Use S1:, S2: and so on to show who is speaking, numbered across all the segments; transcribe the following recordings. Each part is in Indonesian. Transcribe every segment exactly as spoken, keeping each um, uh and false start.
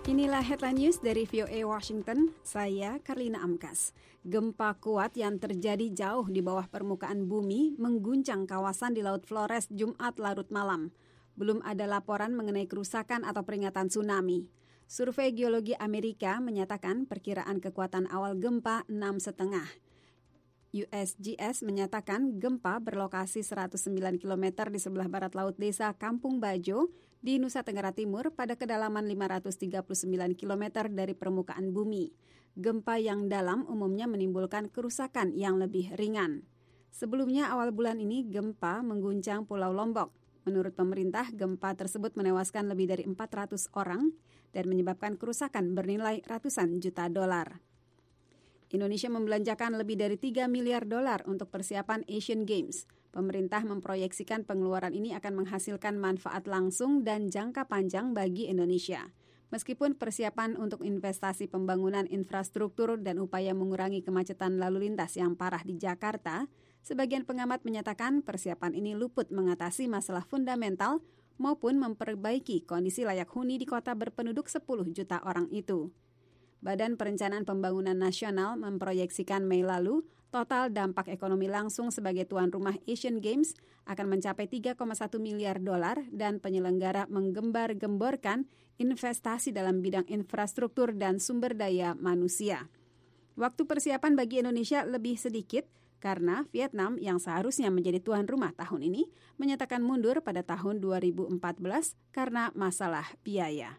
S1: Inilah headline news dari V O A Washington, saya Karlina Amkas. Gempa kuat yang terjadi jauh di bawah permukaan bumi mengguncang kawasan di Laut Flores Jumat larut malam. Belum ada laporan mengenai kerusakan atau peringatan tsunami. Survei Geologi Amerika menyatakan perkiraan kekuatan awal gempa enam koma lima. U S G S menyatakan gempa berlokasi seratus sembilan kilometer di sebelah barat laut desa Kampung Bajo di Nusa Tenggara Timur pada kedalaman lima ratus tiga puluh sembilan kilometer dari permukaan bumi. Gempa yang dalam umumnya menimbulkan kerusakan yang lebih ringan. Sebelumnya awal bulan ini gempa mengguncang Pulau Lombok. Menurut pemerintah, gempa tersebut menewaskan lebih dari empat ratus orang dan menyebabkan kerusakan bernilai ratusan juta dolar. Indonesia membelanjakan lebih dari tiga miliar dolar untuk persiapan Asian Games. Pemerintah memproyeksikan pengeluaran ini akan menghasilkan manfaat langsung dan jangka panjang bagi Indonesia. Meskipun persiapan untuk investasi pembangunan infrastruktur dan upaya mengurangi kemacetan lalu lintas yang parah di Jakarta, sebagian pengamat menyatakan persiapan ini luput mengatasi masalah fundamental maupun memperbaiki kondisi layak huni di kota berpenduduk sepuluh juta orang itu. Badan Perencanaan Pembangunan Nasional memproyeksikan Mei lalu, total dampak ekonomi langsung sebagai tuan rumah Asian Games akan mencapai tiga koma satu miliar dolar dan penyelenggara menggembar-gemborkan investasi dalam bidang infrastruktur dan sumber daya manusia. Waktu persiapan bagi Indonesia lebih sedikit karena Vietnam yang seharusnya menjadi tuan rumah tahun ini menyatakan mundur pada tahun dua ribu empat belas karena masalah biaya.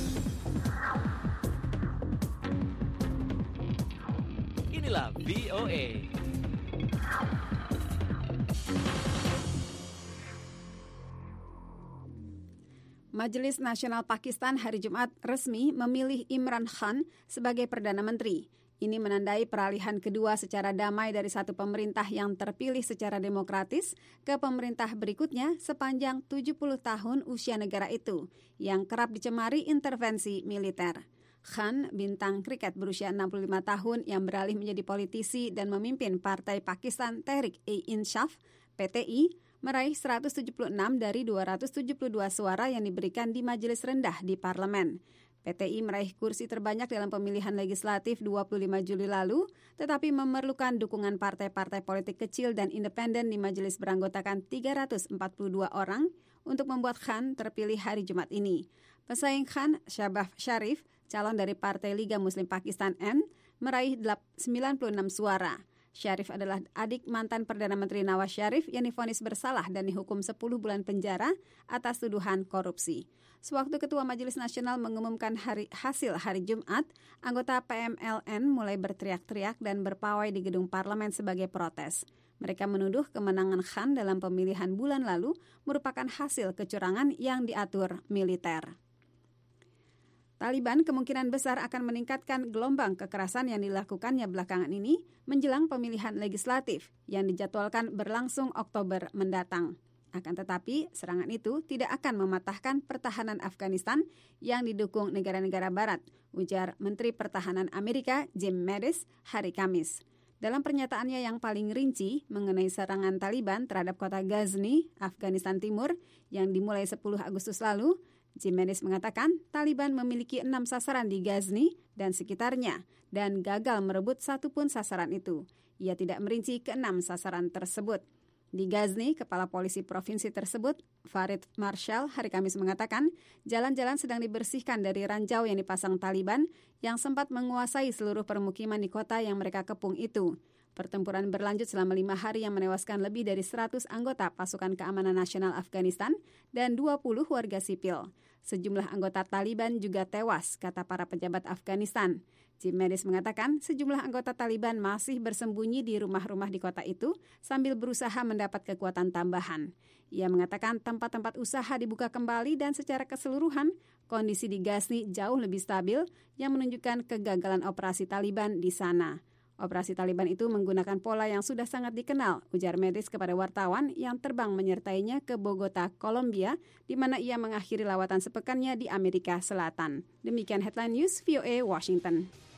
S2: Inilah V O A.
S1: Majelis Nasional Pakistan hari Jumat resmi memilih Imran Khan sebagai Perdana Menteri. Ini menandai peralihan kedua secara damai dari satu pemerintah yang terpilih secara demokratis ke pemerintah berikutnya sepanjang tujuh puluh tahun usia negara itu, yang kerap dicemari intervensi militer. Khan, bintang kriket berusia enam puluh lima tahun yang beralih menjadi politisi dan memimpin Partai Pakistan Tehreek-e-Insaf (P T I), meraih seratus tujuh puluh enam dari dua ratus tujuh puluh dua suara yang diberikan di majelis rendah di parlemen. P T I meraih kursi terbanyak dalam pemilihan legislatif dua puluh lima Juli lalu, tetapi memerlukan dukungan partai-partai politik kecil dan independen di majelis beranggotakan tiga ratus empat puluh dua orang untuk membuat Khan terpilih hari Jumat ini. Pesaing Khan, Shahbaz Sharif, calon dari Partai Liga Muslim Pakistan N, meraih sembilan puluh enam suara. Sharif adalah adik mantan Perdana Menteri Nawaz Sharif yang divonis bersalah dan dihukum sepuluh bulan penjara atas tuduhan korupsi. Sewaktu Ketua Majelis Nasional mengumumkan hari, hasil hari Jumat, anggota P M L N mulai berteriak-teriak dan berpawai di gedung parlemen sebagai protes. Mereka menuduh kemenangan Khan dalam pemilihan bulan lalu merupakan hasil kecurangan yang diatur militer. Taliban kemungkinan besar akan meningkatkan gelombang kekerasan yang dilakukannya belakangan ini menjelang pemilihan legislatif yang dijadwalkan berlangsung Oktober mendatang. Akan tetapi, serangan itu tidak akan mematahkan pertahanan Afghanistan yang didukung negara-negara barat, ujar Menteri Pertahanan Amerika Jim Mattis hari Kamis. Dalam pernyataannya yang paling rinci mengenai serangan Taliban terhadap kota Ghazni, Afghanistan Timur, yang dimulai sepuluh Agustus lalu, Jim Mattis mengatakan Taliban memiliki enam sasaran di Ghazni dan sekitarnya dan gagal merebut satu pun sasaran itu. Ia tidak merinci keenam sasaran tersebut. Di Ghazni, Kepala Polisi Provinsi tersebut, Farid Marshall, hari Kamis mengatakan jalan-jalan sedang dibersihkan dari ranjau yang dipasang Taliban yang sempat menguasai seluruh permukiman di kota yang mereka kepung itu. Pertempuran berlanjut selama lima hari yang menewaskan lebih dari seratus anggota Pasukan Keamanan Nasional Afghanistan dan dua puluh warga sipil. Sejumlah anggota Taliban juga tewas, kata para pejabat Afghanistan. Jim Mattis mengatakan sejumlah anggota Taliban masih bersembunyi di rumah-rumah di kota itu sambil berusaha mendapat kekuatan tambahan. Ia mengatakan tempat-tempat usaha dibuka kembali dan secara keseluruhan kondisi di Ghazni jauh lebih stabil yang menunjukkan kegagalan operasi Taliban di sana. Operasi Taliban itu menggunakan pola yang sudah sangat dikenal, ujar Mattis kepada wartawan yang terbang menyertainya ke Bogota, Kolombia, di mana ia mengakhiri lawatan sepekannya di Amerika Selatan. Demikian Headline News V O A Washington.